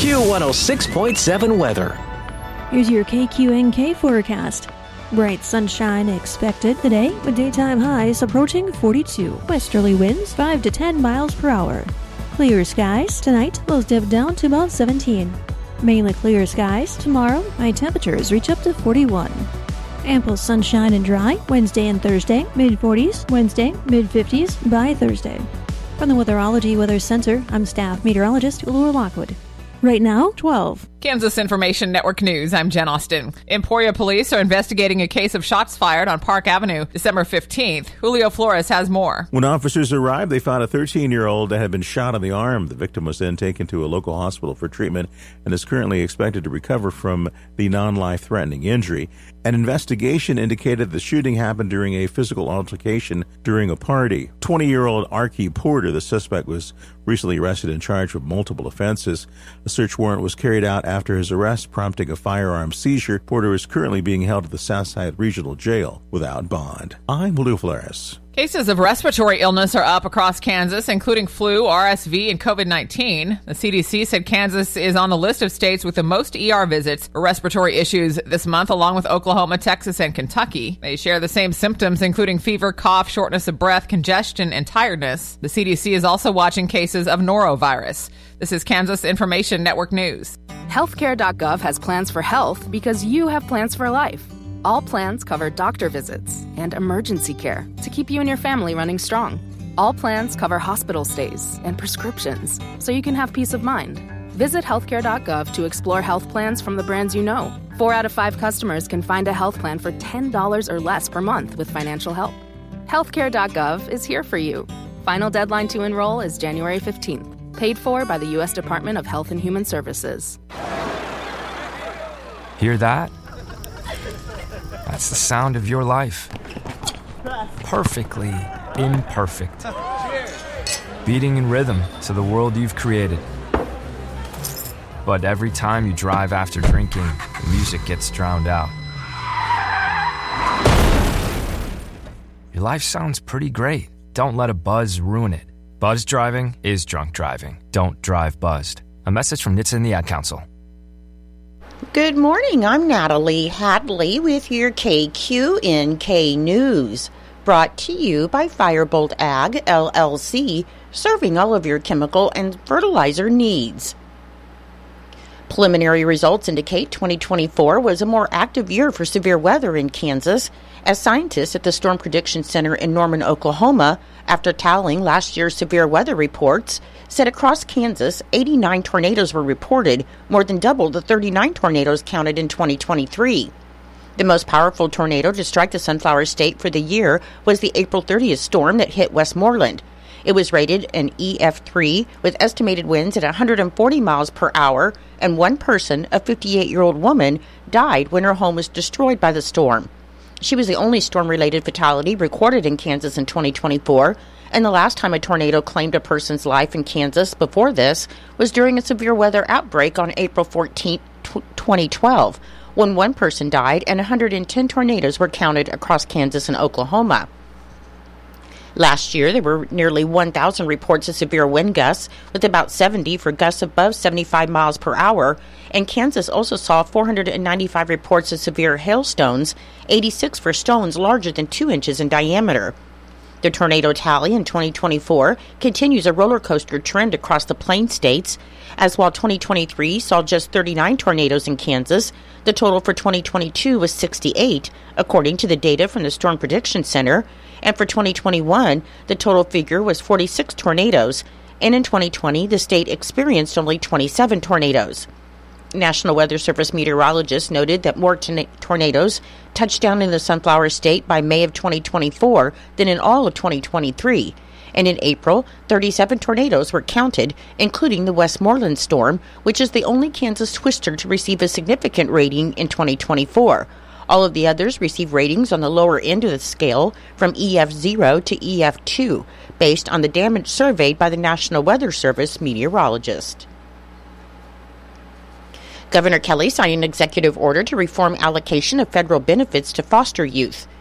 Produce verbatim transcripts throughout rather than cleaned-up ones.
Q one oh six point seven weather. Here's your K Q N K forecast. Bright sunshine expected today with daytime highs approaching forty-two. Westerly winds five to ten miles per hour. Clear skies tonight, lows dip down to about seventeen. Mainly clear skies tomorrow, high temperatures reach up to forty-one. Ample sunshine and dry Wednesday and Thursday, mid forties, Wednesday, mid fifties by Thursday. From the Weatherology Weather Center, I'm staff meteorologist Laura Lockwood. Right now, twelve. Kansas Information Network News, I'm Jen Austin. Emporia police are investigating a case of shots fired on Park Avenue December fifteenth. Julio Flores has more. When officers arrived, they found a thirteen-year-old that had been shot in the arm. The victim was then taken to a local hospital for treatment and is currently expected to recover from the non-life-threatening injury. An investigation indicated the shooting happened during a physical altercation during a party. twenty-year-old Archie Porter, the suspect, was recently arrested and charged with multiple offenses. A search warrant was carried out after his arrest, prompting a firearm seizure. Porter is currently being held at the Southside Regional Jail without bond. I'm Julio Flores. Cases of respiratory illness are up across Kansas, including flu, R S V, and COVID nineteen. The C D C said Kansas is on the list of states with the most E R visits for respiratory issues this month, along with Oklahoma, Texas, and Kentucky. They share the same symptoms, including fever, cough, shortness of breath, congestion, and tiredness. The C D C is also watching cases of norovirus. This is Kansas Information Network News. Healthcare dot gov has plans for health because you have plans for life. All plans cover doctor visits and emergency care to keep you and your family running strong. All plans cover hospital stays and prescriptions, so you can have peace of mind. Visit healthcare dot gov to explore health plans from the brands you know. Four out of five customers can find a health plan for ten dollars or less per month with financial help. healthcare dot gov is here for you. Final deadline to enroll is January fifteenth. Paid for by the U S Department of Health and Human Services. Hear that? That's the sound of your life. Perfectly imperfect. Beating in rhythm to the world you've created. But every time you drive after drinking, the music gets drowned out. Your life sounds pretty great. Don't let a buzz ruin it. Buzz driving is drunk driving. Don't drive buzzed. A message from N H T S A and the Ad Council. Good morning, I'm Natalie Hadley with your K Q N K News, brought to you by Firebolt Ag, L L C, serving all of your chemical and fertilizer needs. Preliminary results indicate twenty twenty-four was a more active year for severe weather in Kansas, as scientists at the Storm Prediction Center in Norman, Oklahoma, after tallying last year's severe weather reports, said across Kansas, eighty-nine tornadoes were reported, more than double the thirty-nine tornadoes counted in twenty twenty-three. The most powerful tornado to strike the Sunflower State for the year was the April thirtieth storm that hit Westmoreland. It was rated an E F three with estimated winds at one hundred forty miles per hour, and one person, a fifty-eight-year-old woman, died when her home was destroyed by the storm. She was the only storm-related fatality recorded in Kansas in twenty twenty-four, and the last time a tornado claimed a person's life in Kansas before this was during a severe weather outbreak on April fourteenth, twenty twelve, when one person died and one hundred ten tornadoes were counted across Kansas and Oklahoma. Last year, there were nearly one thousand reports of severe wind gusts, with about seventy for gusts above seventy-five miles per hour, and Kansas also saw four hundred ninety-five reports of severe hailstones, eighty-six for stones larger than two inches in diameter. The tornado tally in twenty twenty-four continues a roller coaster trend across the Plain States, as while twenty twenty-three saw just thirty-nine tornadoes in Kansas, the total for twenty twenty-two was sixty-eight, according to the data from the Storm Prediction Center, and for twenty twenty-one, the total figure was forty-six tornadoes, and in twenty twenty, the state experienced only twenty-seven tornadoes. National Weather Service meteorologists noted that more t- tornadoes touched down in the Sunflower State by May of twenty twenty-four than in all of twenty twenty-three. And in April, thirty-seven tornadoes were counted, including the Westmoreland storm, which is the only Kansas twister to receive a significant rating in twenty twenty-four. All of the others receive ratings on the lower end of the scale, from E F zero to E F two, based on the damage surveyed by the National Weather Service meteorologist. Governor Kelly signed an executive order to reform allocation of federal benefits to foster youth.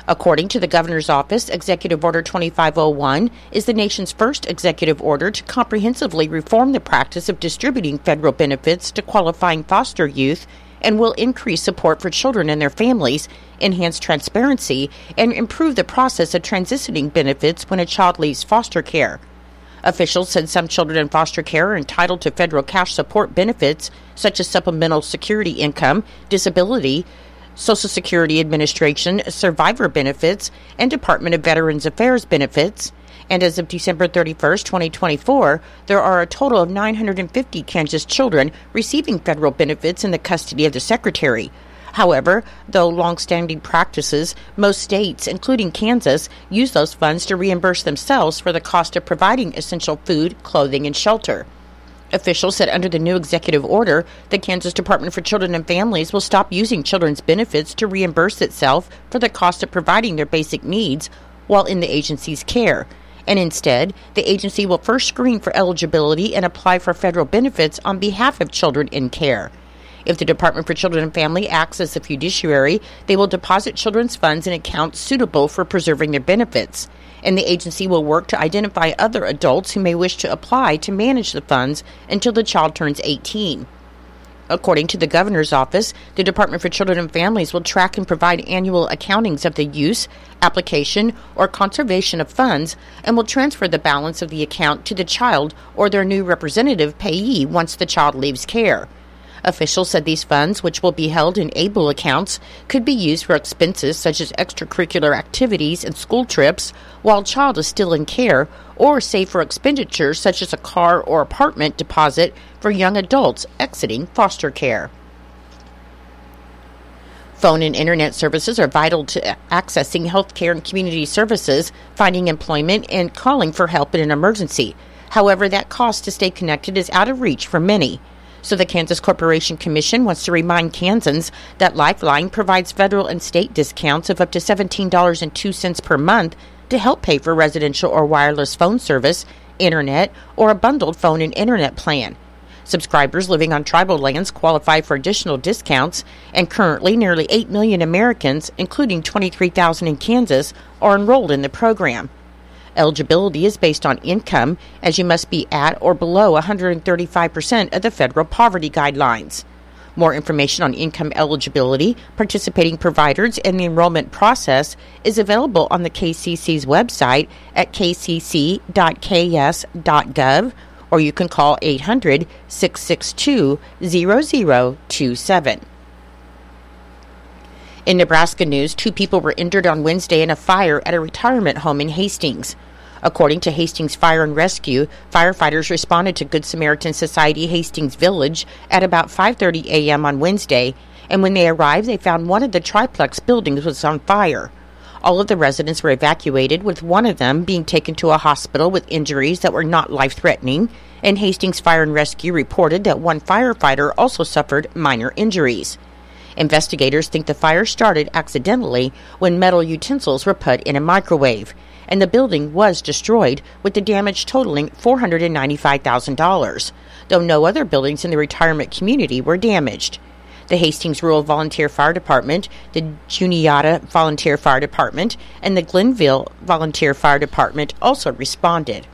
According to the governor's office, Executive Order twenty-five oh one is the nation's first executive order to comprehensively reform the practice of distributing federal benefits to qualifying foster youth and will increase support for children and their families, enhance transparency, and improve the process of transitioning benefits when a child leaves foster care. Officials said some children in foster care are entitled to federal cash support benefits such as supplemental security income, disability, Social Security Administration survivor benefits, and Department of Veterans Affairs benefits. And as of December thirty-first, twenty twenty-four, there are a total of nine hundred fifty Kansas children receiving federal benefits in the custody of the Secretary. However, though longstanding practices, most states, including Kansas, use those funds to reimburse themselves for the cost of providing essential food, clothing, and shelter. Officials said under the new executive order, the Kansas Department for Children and Families will stop using children's benefits to reimburse itself for the cost of providing their basic needs while in the agency's care. And instead, the agency will first screen for eligibility and apply for federal benefits on behalf of children in care. If the Department for Children and Family acts as a fiduciary, they will deposit children's funds in accounts suitable for preserving their benefits, and the agency will work to identify other adults who may wish to apply to manage the funds until the child turns eighteen. According to the governor's office, the Department for Children and Families will track and provide annual accountings of the use, application, or conservation of funds and will transfer the balance of the account to the child or their new representative payee once the child leaves care. Officials said these funds, which will be held in ABLE accounts, could be used for expenses such as extracurricular activities and school trips while a child is still in care, or saved for expenditures such as a car or apartment deposit for young adults exiting foster care. Phone and internet services are vital to accessing health care and community services, finding employment, and calling for help in an emergency. However, that cost to stay connected is out of reach for many. So the Kansas Corporation Commission wants to remind Kansans that Lifeline provides federal and state discounts of up to seventeen dollars and two cents per month to help pay for residential or wireless phone service, internet, or a bundled phone and internet plan. Subscribers living on tribal lands qualify for additional discounts, and currently nearly eight million Americans, including twenty-three thousand in Kansas, are enrolled in the program. Eligibility is based on income, as you must be at or below one hundred thirty-five percent of the federal poverty guidelines. More information on income eligibility, participating providers, and the enrollment process is available on the K C C's website at k c c dot k s dot gov, or you can call eight hundred, six six two, zero zero two seven. In Nebraska news, two people were injured on Wednesday in a fire at a retirement home in Hastings. According to Hastings Fire and Rescue, firefighters responded to Good Samaritan Society Hastings Village at about five thirty a.m. on Wednesday, and when they arrived, they found one of the triplex buildings was on fire. All of the residents were evacuated, with one of them being taken to a hospital with injuries that were not life-threatening, and Hastings Fire and Rescue reported that one firefighter also suffered minor injuries. Investigators think the fire started accidentally when metal utensils were put in a microwave, and the building was destroyed, with the damage totaling four hundred ninety-five thousand dollars, though no other buildings in the retirement community were damaged. The Hastings Rural Volunteer Fire Department, the Juniata Volunteer Fire Department, and the Glenville Volunteer Fire Department also responded.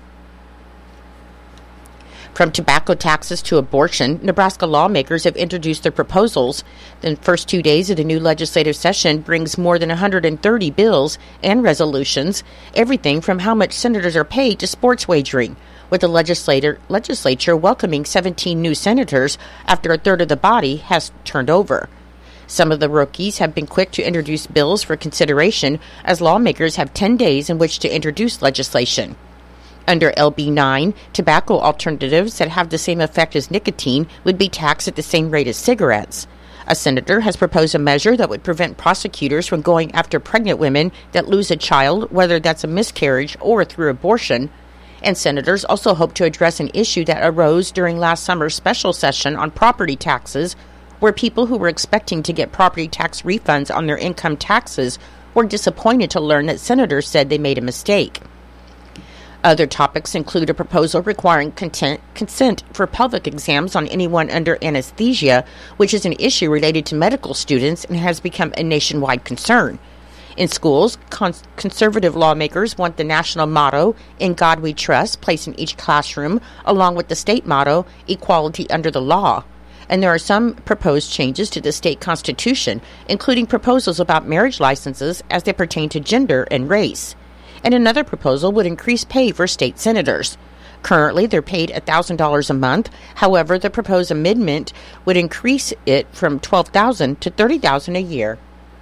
From tobacco taxes to abortion, Nebraska lawmakers have introduced their proposals. The first two days of the new legislative session brings more than one hundred thirty bills and resolutions, everything from how much senators are paid to sports wagering, with the legislator, legislature welcoming seventeen new senators after a third of the body has turned over. Some of the rookies have been quick to introduce bills for consideration, as lawmakers have ten days in which to introduce legislation. Under L B nine, tobacco alternatives that have the same effect as nicotine would be taxed at the same rate as cigarettes. A senator has proposed a measure that would prevent prosecutors from going after pregnant women that lose a child, whether that's a miscarriage or through abortion. And senators also hope to address an issue that arose during last summer's special session on property taxes, where people who were expecting to get property tax refunds on their income taxes were disappointed to learn that senators said they made a mistake. Other topics include a proposal requiring content, consent for pelvic exams on anyone under anesthesia, which is an issue related to medical students and has become a nationwide concern. In schools, cons- conservative lawmakers want the national motto, "In God We Trust," placed in each classroom, along with the state motto, "Equality Under the Law." And there are some proposed changes to the state constitution, including proposals about marriage licenses as they pertain to gender and race. And another proposal would increase pay for state senators. Currently, they're paid one thousand dollars a month. However, the proposed amendment would increase it from twelve thousand dollars to thirty thousand dollars a year.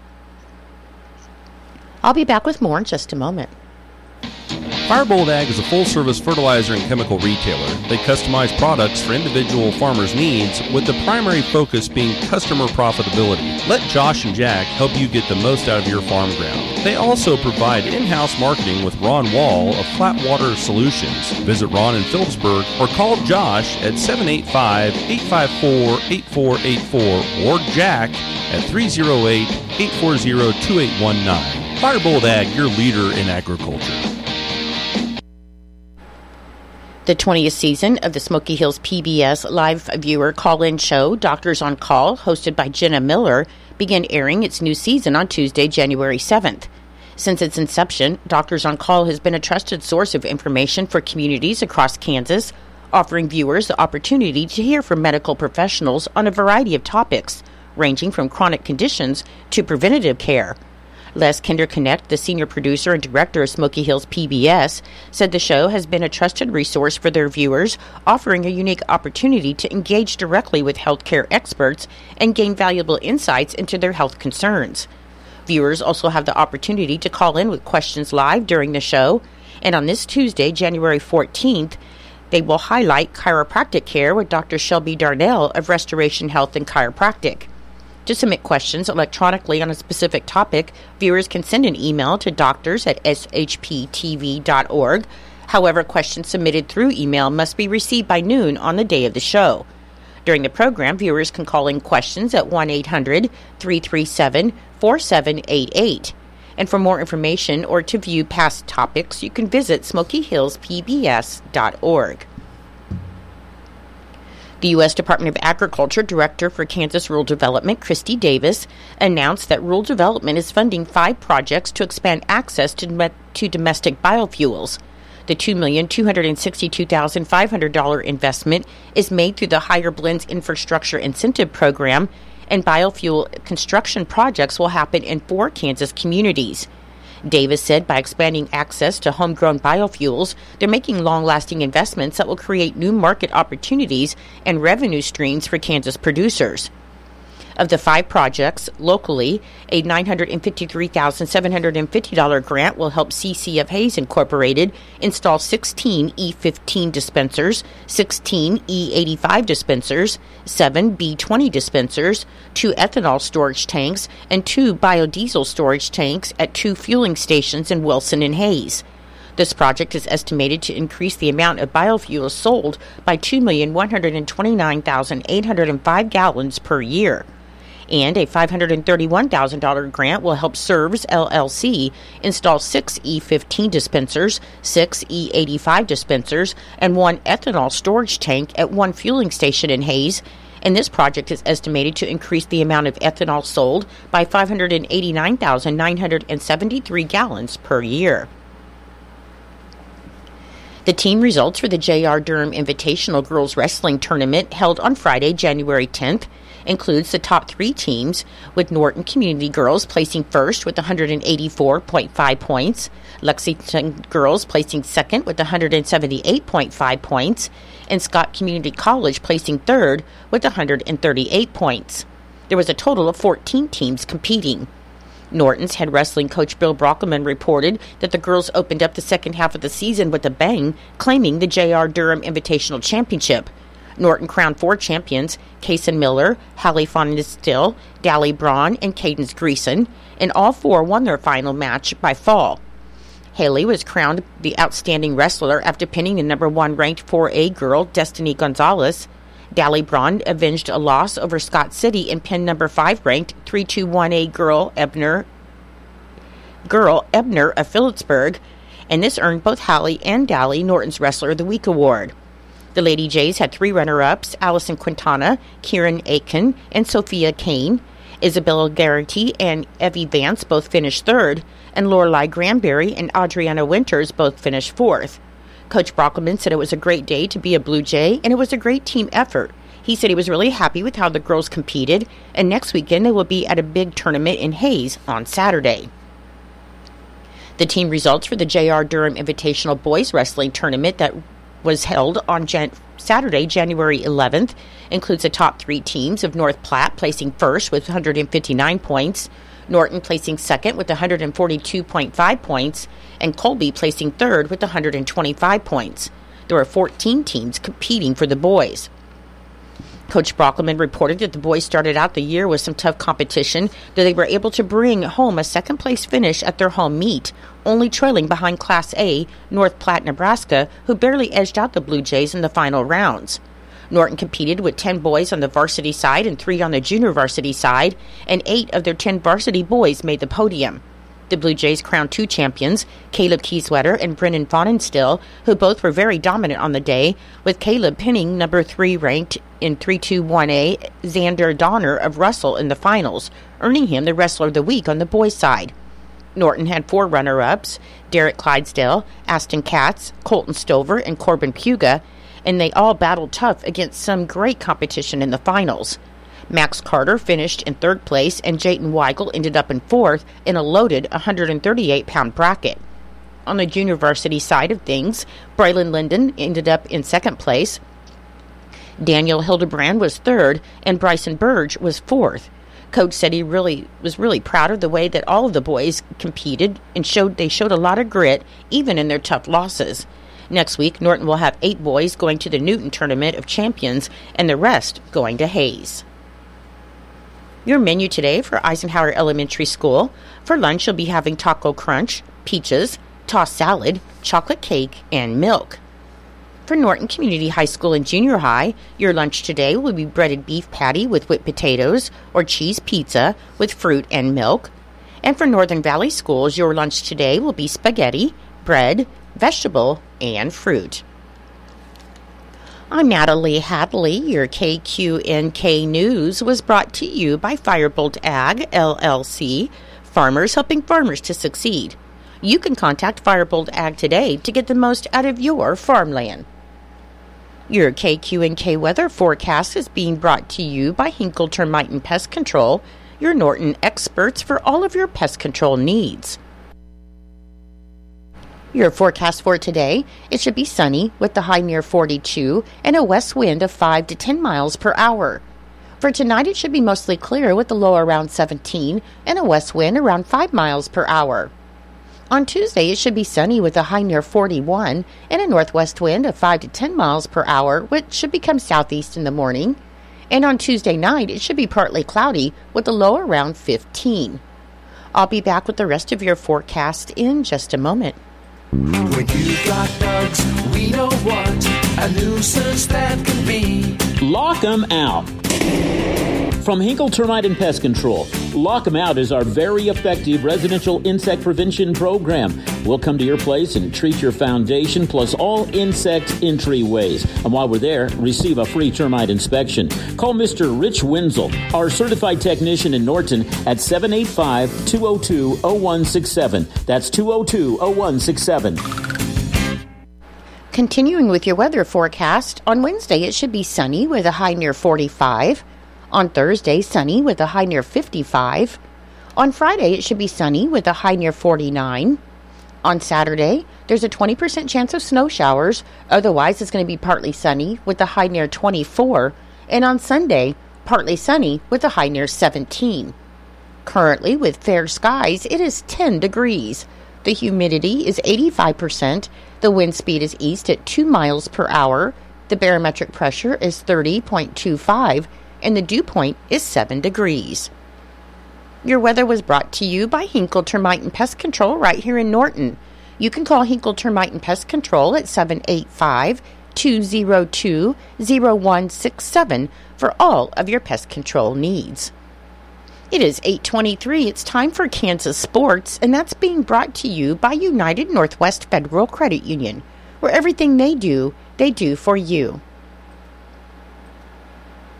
I'll be back with more in just a moment. Firebolt Ag is a full-service fertilizer and chemical retailer. They customize products for individual farmers' needs, with the primary focus being customer profitability. Let Josh and Jack help you get the most out of your farm ground. They also provide in-house marketing with Ron Wall of Flatwater Solutions. Visit Ron in Phillipsburg or call Josh at seven eight five, eight five four, eight four eight four or Jack at three oh eight, eight four zero, two eight one nine. Firebolt Ag, your leader in agriculture. The twentieth season of the Smoky Hills P B S live viewer call-in show, Doctors on Call, hosted by Jenna Miller, began airing its new season on Tuesday, January seventh. Since its inception, Doctors on Call has been a trusted source of information for communities across Kansas, offering viewers the opportunity to hear from medical professionals on a variety of topics, ranging from chronic conditions to preventative care. Les Kinderknecht, the senior producer and director of Smoky Hills P B S, said the show has been a trusted resource for their viewers, offering a unique opportunity to engage directly with healthcare experts and gain valuable insights into their health concerns. Viewers also have the opportunity to call in with questions live during the show, and on this Tuesday, January fourteenth, they will highlight chiropractic care with Doctor Shelby Darnell of Restoration Health and Chiropractic. To submit questions electronically on a specific topic, viewers can send an email to doctors at s h p t v dot org. However, questions submitted through email must be received by noon on the day of the show. During the program, viewers can call in questions at one eight hundred, three three seven, four seven eight eight. And for more information or to view past topics, you can visit smoky hills p b s dot org. The U S Department of Agriculture Director for Kansas Rural Development, Christy Davis, announced that Rural Development is funding five projects to expand access to, me- to domestic biofuels. The two million two hundred sixty-two thousand five hundred dollars investment is made through the Higher Blends Infrastructure Incentive Program, and biofuel construction projects will happen in four Kansas communities. Davis said by expanding access to homegrown biofuels, they're making long-lasting investments that will create new market opportunities and revenue streams for Kansas producers. Of the five projects, locally, a nine hundred fifty-three thousand seven hundred fifty dollars grant will help C C of Hayes Incorporated install sixteen E fifteen dispensers, sixteen E eighty-five dispensers, seven B twenty dispensers, two ethanol storage tanks, and two biodiesel storage tanks at two fueling stations in Wilson and Hayes. This project is estimated to increase the amount of biofuels sold by two million one hundred twenty-nine thousand eight hundred five gallons per year. And a five hundred thirty-one thousand dollars grant will help Serves L L C install six E fifteen dispensers, six E eighty-five dispensers, and one ethanol storage tank at one fueling station in Hayes. And this project is estimated to increase the amount of ethanol sold by five hundred eighty-nine thousand nine hundred seventy-three gallons per year. The team results for the J R Durham Invitational Girls Wrestling Tournament held on Friday, January tenth, includes the top three teams, with Norton Community Girls placing first with one hundred eighty-four point five points, Lexington Girls placing second with one hundred seventy-eight point five points, and Scott Community College placing third with one hundred thirty-eight points. There was a total of fourteen teams competing. Norton's head wrestling coach Bill Brockelman reported that the girls opened up the second half of the season with a bang, claiming the J R Durham Invitational Championship. Norton crowned four champions, Kaysen Miller, Hallie Fondestill, Dally Braun, and Cadence Greason, and all four won their final match by fall. Haley was crowned the outstanding wrestler after pinning the number one ranked four A girl, Destiny Gonzalez. Dally Braun avenged a loss over Scott City and pinned number five ranked three two one A girl Ebner, girl Ebner of Phillipsburg, and this earned both Hallie and Dally Norton's Wrestler of the Week award. The Lady Jays had three runner-ups, Allison Quintana, Kieran Aiken, and Sophia Kane, Isabella Garrity and Evie Vance both finished third, and Lorelei Granberry and Adriana Winters both finished fourth. Coach Brockelman said it was a great day to be a Blue Jay, and it was a great team effort. He said he was really happy with how the girls competed, and next weekend they will be at a big tournament in Hayes on Saturday. The team results for the J R Durham Invitational Boys Wrestling Tournament that was held on Jan- Saturday, January eleventh, includes the top three teams of North Platte placing first with one hundred fifty-nine points, Norton placing second with one hundred forty-two point five points, and Colby placing third with one hundred twenty-five points. There were fourteen teams competing for the boys. Coach Brockelman reported that the boys started out the year with some tough competition, though they were able to bring home a second-place finish at their home meet, only trailing behind Class A, North Platte, Nebraska, who barely edged out the Blue Jays in the final rounds. Norton competed with ten boys on the varsity side and three on the junior varsity side, and eight of their ten varsity boys made the podium. The Blue Jays crowned two champions, Caleb Kieswetter and Brennan Faunenstill, who both were very dominant on the day, with Caleb pinning number three ranked in three two one A Xander Donner of Russell in the finals, earning him the Wrestler of the Week on the boys' side. Norton had four runner-ups, Derek Clydesdale, Aston Katz, Colton Stover, and Corbin Puga, and they all battled tough against some great competition in the finals. Max Carter finished in third place, and Jayton Weigel ended up in fourth in a loaded one hundred thirty-eight pound bracket. On the junior varsity side of things, Braylon Linden ended up in second place, Daniel Hildebrand was third, and Bryson Burge was fourth. Coach said he really was really proud of the way that all of the boys competed and showed they showed a lot of grit, even in their tough losses. Next week, Norton will have eight boys going to the Newton Tournament of Champions, and the rest going to Hayes. Your menu today for Eisenhower Elementary School. For lunch, you'll be having taco crunch, peaches, tossed salad, chocolate cake, and milk. For Norton Community High School and Junior High, your lunch today will be breaded beef patty with whipped potatoes or cheese pizza with fruit and milk. And for Northern Valley Schools, your lunch today will be spaghetti, bread, vegetable, and fruit. I'm Natalie Hadley. Your K Q N K News was brought to you by Firebolt Ag, L L C, farmers helping farmers to succeed. You can contact Firebolt Ag today to get the most out of your farmland. Your K Q N K weather forecast is being brought to you by Hinkle Termite and Pest Control, your Norton experts for all of your pest control needs. Your forecast for today, it should be sunny with the high near forty-two and a west wind of five to ten miles per hour. For tonight, it should be mostly clear with the low around seventeen and a west wind around five miles per hour. On Tuesday, it should be sunny with a high near forty-one and a northwest wind of five to ten miles per hour, which should become southeast in the morning. And on Tuesday night, it should be partly cloudy with a low around fifteen. I'll be back with the rest of your forecast in just a moment. When you've got bugs, we know what a nuisance that can be. Lock 'em out. From Hinkle Termite and Pest Control, Lock 'em Out is our very effective residential insect prevention program. We'll come to your place and treat your foundation plus all insect entryways. And while we're there, receive a free termite inspection. Call Mister Rich Wenzel, our certified technician in Norton, at seven eight five, two oh two, oh one six seven. That's two oh two, oh one six seven. Continuing with your weather forecast, on Wednesday it should be sunny with a high near forty-five. On Thursday, sunny with a high near fifty-five. On Friday, it should be sunny with a high near forty-nine. On Saturday, there's a twenty percent chance of snow showers. Otherwise, it's going to be partly sunny with a high near twenty-four. And on Sunday, partly sunny with a high near seventeen. Currently, with fair skies, it is ten degrees. The humidity is eighty-five percent. The wind speed is east at two miles per hour. The barometric pressure is thirty point two five. And the dew point is seven degrees. Your weather was brought to you by Hinkle Termite and Pest Control right here in Norton. You can call Hinkle Termite and Pest Control at seven eight five, two oh two, oh one six seven for all of your pest control needs. It is eight twenty-three. It's time for Kansas Sports, and that's being brought to you by United Northwest Federal Credit Union, where everything they do, they do for you.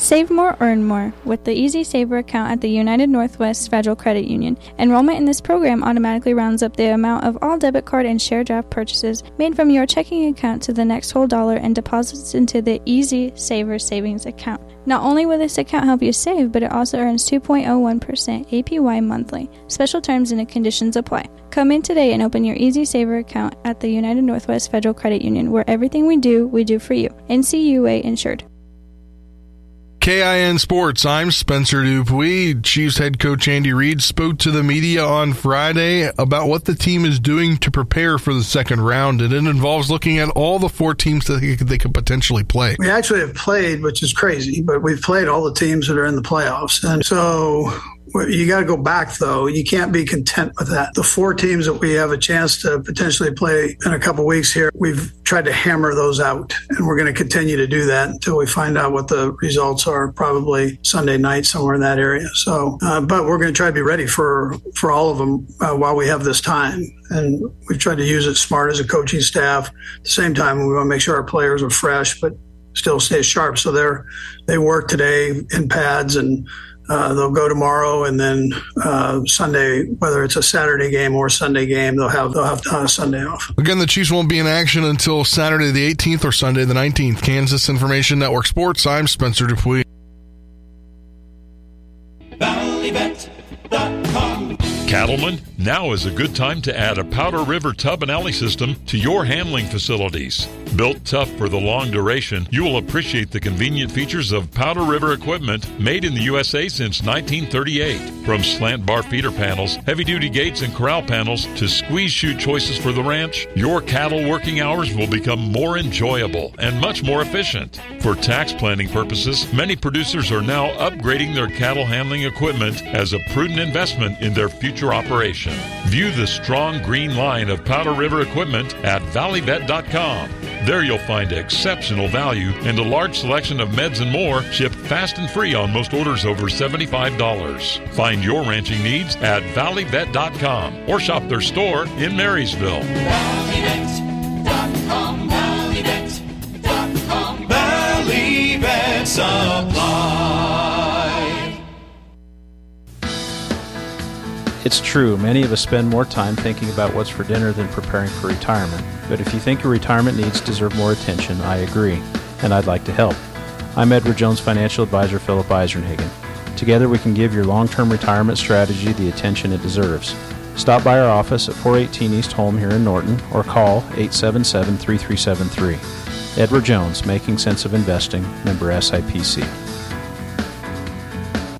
Save more, earn more with the Easy Saver account at the United Northwest Federal Credit Union. Enrollment in this program automatically rounds up the amount of all debit card and share draft purchases made from your checking account to the next whole dollar and deposits into the Easy Saver savings account. Not only will this account help you save, but it also earns two point oh one percent A P Y monthly. Special terms and conditions apply. Come in today and open your Easy Saver account at the United Northwest Federal Credit Union, where everything we do, we do for you. N C U A insured. K I N Sports, I'm Spencer Dupuis. Chiefs head coach Andy Reid spoke to the media on Friday about what the team is doing to prepare for the second round, and it involves looking at all the four teams that they could, they could potentially play. We actually have played, which is crazy, but we've played all the teams that are in the playoffs. And so you got to go back, though. You can't be content with that. The four teams that we have a chance to potentially play in a couple weeks here, we've tried to hammer those out, and we're going to continue to do that until we find out what the results are, probably Sunday night, somewhere in that area. So, uh, but we're going to try to be ready for, for all of them uh, while we have this time. And we've tried to use it smart as a coaching staff. At the same time, we want to make sure our players are fresh, but still stay sharp. So they're, they work today in pads, and Uh, they'll go tomorrow, and then uh, Sunday, whether it's a Saturday game or Sunday game, they'll have they'll have uh, Sunday off. Again, the Chiefs won't be in action until Saturday the eighteenth or Sunday the nineteenth. Kansas Information Network Sports, I'm Spencer Dupuis. Valley Bet dot com. Cattlemen, now is a good time to add a Powder River tub and alley system to your handling facilities. Built tough for the long duration, you will appreciate the convenient features of Powder River equipment made in the U S A since nineteen thirty-eight. From slant bar feeder panels, heavy-duty gates, and corral panels to squeeze chute choices for the ranch, your cattle working hours will become more enjoyable and much more efficient. For tax planning purposes, many producers are now upgrading their cattle handling equipment as a prudent investment in their future operation. View the strong green line of Powder River equipment at Valley Bet dot com. There you'll find exceptional value and a large selection of meds and more shipped fast and free on most orders over seventy-five dollars. Find your ranching needs at Valley Bet dot com or shop their store in Marysville. Valley Bet dot com, Valley Bet dot com, Valley Bet Supply. It's true, many of us spend more time thinking about what's for dinner than preparing for retirement. But if you think your retirement needs deserve more attention, I agree, and I'd like to help. I'm Edward Jones Financial Advisor Philip Eisenhagen. Together we can give your long-term retirement strategy the attention it deserves. Stop by our office at four eighteen East Holm here in Norton or call eight seven seven, three three seven three. Edward Jones, Making Sense of Investing, member S I P C.